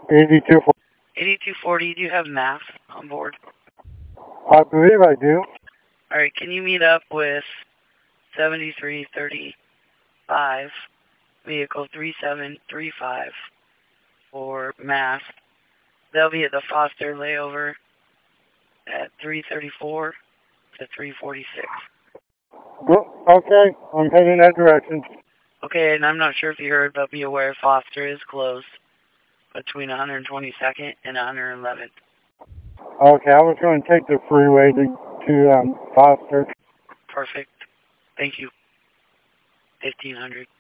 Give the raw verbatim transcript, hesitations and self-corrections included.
eighty-two forty. eighty-two forty, do you have math on board? I believe I do. Alright, can you meet up with seventy-three thirty-five, vehicle three seven three five for math? They'll be at the Foster layover at three thirty-four to three forty-six. Okay, I'm heading that direction. Okay, and I'm not sure if you heard, but be aware Foster is closed between one hundred twenty-second and one hundred eleventh. Okay, I was going to take the freeway to, to um, Foster. Perfect. Thank you. fifteen hundred.